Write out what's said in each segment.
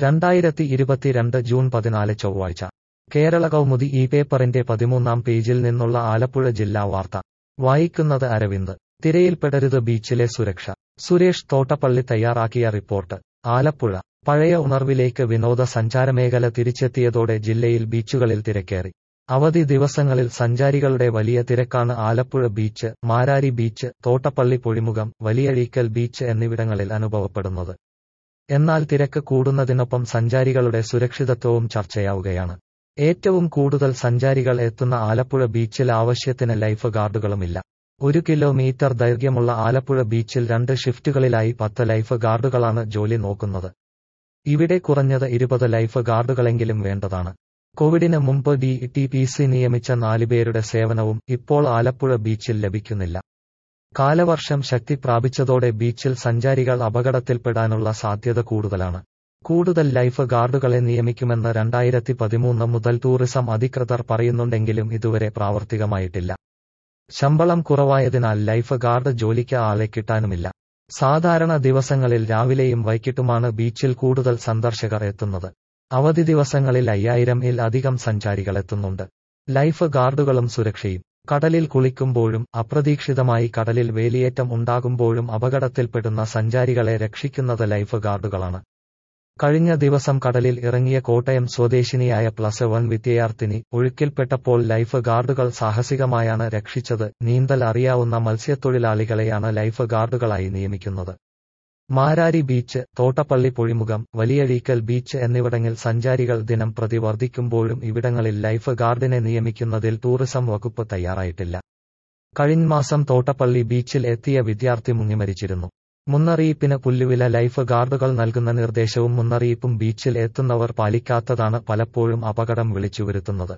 2022 June 14 ചൊവ്വാഴ്ച കേരള കൗമുദി ഈ പേപ്പറിന്റെ 13-ാം പേജിൽ നിന്നുള്ള ആലപ്പുഴ ജില്ലാ വാർത്ത വായിക്കുന്നത് അരവിന്ദ്. തിരയിൽപ്പെടരുത് ബീച്ചിലെ സുരക്ഷ. സുരേഷ് തോട്ടപ്പള്ളി തയ്യാറാക്കിയ റിപ്പോർട്ട്. ആലപ്പുഴ. പഴയ ഉണർവിലേക്ക് വിനോദ സഞ്ചാരമേഖല തിരിച്ചെത്തിയതോടെ ജില്ലയിൽ ബീച്ചുകളിൽ തിരക്കേറി. അവധി ദിവസങ്ങളിൽ സഞ്ചാരികളുടെ വലിയ തിരക്കാണ് ആലപ്പുഴ ബീച്ച്, മാരാരി ബീച്ച്, തോട്ടപ്പള്ളി പൊഴിമുഖം, വലിയഴീക്കൽ ബീച്ച് എന്നിവിടങ്ങളിൽ അനുഭവപ്പെടുന്നത്. എന്നാൽ തിരക്ക് കൂടുന്നതിനൊപ്പം സഞ്ചാരികളുടെ സുരക്ഷിതത്വവും ചർച്ചയാവുകയാണ്. ഏറ്റവും കൂടുതൽ സഞ്ചാരികൾ എത്തുന്ന ആലപ്പുഴ ബീച്ചിൽ ആവശ്യത്തിന് ലൈഫ് ഗാർഡുകളുമില്ല. 1 കിലോമീറ്റർ ദൈർഘ്യമുള്ള ആലപ്പുഴ ബീച്ചിൽ 2 ഷിഫ്റ്റുകളിലായി 10 ലൈഫ് ഗാർഡുകളാണ് ജോലി നോക്കുന്നത്. ഇവിടെ കുറഞ്ഞത് 20 ലൈഫ് ഗാർഡുകളെങ്കിലും വേണ്ടതാണ്. കോവിഡിന് മുമ്പ് DTPC നിയമിച്ച 4 പേരുടെ സേവനവും ഇപ്പോൾ ആലപ്പുഴ ബീച്ചിൽ ലഭിക്കുന്നില്ല. കാലവർഷം ശക്തി പ്രാപിച്ചതോടെ ബീച്ചിൽ സഞ്ചാരികൾ അപകടത്തിൽപ്പെടാനുള്ള സാധ്യത കൂടുതലാണ്. കൂടുതൽ ലൈഫ് ഗാർഡുകളെ നിയമിക്കുമെന്ന് 2013 മുതൽ ടൂറിസം അധികൃതർ പറയുന്നുണ്ടെങ്കിലും ഇതുവരെ പ്രാവർത്തികമായിട്ടില്ല. ശമ്പളം കുറവായതിനാൽ ലൈഫ് ഗാർഡ് ജോലിക്ക് ആളെ കിട്ടാനുമില്ല. സാധാരണ ദിവസങ്ങളിൽ രാവിലെയും വൈകിട്ടുമാണ് ബീച്ചിൽ കൂടുതൽ സന്ദർശകർ എത്തുന്നത്. അവധി ദിവസങ്ങളിൽ 5000-ൽ അധികം സഞ്ചാരികൾ എത്തുന്നുണ്ട്. ലൈഫ് ഗാർഡുകളും സുരക്ഷയും. കടലിൽ കുളിക്കുമ്പോഴും അപ്രതീക്ഷിതമായി കടലിൽ വേലിയേറ്റം ഉണ്ടാകുമ്പോഴും അപകടത്തിൽപ്പെടുന്ന സഞ്ചാരികളെ രക്ഷിക്കുന്നത് ലൈഫ് ഗാർഡുകളാണ്. കഴിഞ്ഞ ദിവസം കടലിൽ ഇറങ്ങിയ കോട്ടയം സ്വദേശിനിയായ +1 വിദ്യാർത്ഥിനി ഒഴുക്കിൽപ്പെട്ടപ്പോൾ ലൈഫ് ഗാർഡുകൾ സാഹസികമായാണ് രക്ഷിച്ചത്. നീന്തൽ അറിയാവുന്ന മത്സ്യത്തൊഴിലാളികളെയാണ് ലൈഫ് ഗാർഡുകളായി നിയമിക്കുന്നത്. മാരാരി ബീച്ച്, തോട്ടപ്പള്ളി പൊഴിമുഖം, വലിയഴീക്കൽ ബീച്ച് എന്നിവിടങ്ങളിൽ സഞ്ചാരികൾ ദിനം പ്രതി വർദ്ധിക്കുമ്പോഴും ഇവിടങ്ങളിൽ ലൈഫ് ഗാർഡിനെ നിയമിക്കുന്നതിൽ ടൂറിസം വകുപ്പ് തയ്യാറായിട്ടില്ല. കഴിഞ്ഞ മാസം തോട്ടപ്പള്ളി ബീച്ചിൽ എത്തിയ വിദ്യാർത്ഥി മുങ്ങിമരിച്ചിരുന്നു. മുന്നറിയിപ്പിന് പുല്ലുവില ലൈഫ് ഗാർഡുകൾ നൽകുന്ന നിർദ്ദേശവും മുന്നറിയിപ്പും ബീച്ചിൽ എത്തുന്നവർ പാലിക്കാത്തതാണ് പലപ്പോഴും അപകടം വിളിച്ചുവരുത്തുന്നത്.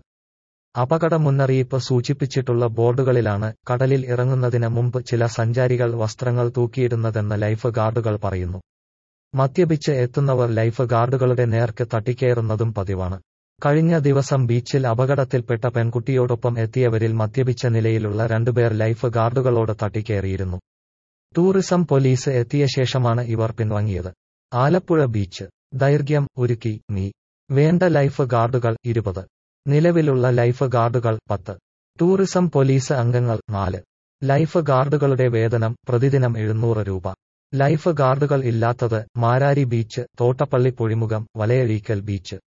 അപകട മുന്നറിയിപ്പ് സൂചിപ്പിച്ചിട്ടുള്ള ബോർഡുകളിലാണ് കടലിൽ ഇറങ്ങുന്നതിന് മുമ്പ് ചില സഞ്ചാരികൾ വസ്ത്രങ്ങൾ തൂക്കിയിടുന്നതെന്ന് ലൈഫ് ഗാർഡുകൾ പറയുന്നു. മദ്യപിച്ച് എത്തുന്നവർ ലൈഫ് ഗാർഡുകളുടെ നേർക്ക് തട്ടിക്കയറുന്നതും പതിവാണ്. കഴിഞ്ഞ ദിവസം ബീച്ചിൽ അപകടത്തിൽപ്പെട്ട പെൺകുട്ടിയോടൊപ്പം എത്തിയവരിൽ മദ്യപിച്ച നിലയിലുള്ള 2 പേർ ലൈഫ് ഗാർഡുകളോട് തട്ടിക്കയറിയിരുന്നു. ടൂറിസം പോലീസ് എത്തിയ ശേഷമാണ് ഇവർ പിൻവാങ്ങിയത്. ആലപ്പുഴ ബീച്ച്. ദൈർഘ്യം 1 കി.മീ. വേണ്ട ലൈഫ് ഗാർഡുകൾ 20. നിലവിലുള്ള ലൈഫ് ഗാർഡുകൾ 10. ടൂറിസം പോലീസ് അംഗങ്ങൾ 4. ലൈഫ് ഗാർഡുകളുടെ വേതനം പ്രതിദിനം 700 രൂപ. ലൈഫ് ഗാർഡുകൾ ഇല്ലാത്തത് മാരാരി ബീച്ച്, തോട്ടപ്പള്ളി പൊഴിമുഖം, വലയഴീക്കൽ ബീച്ച്.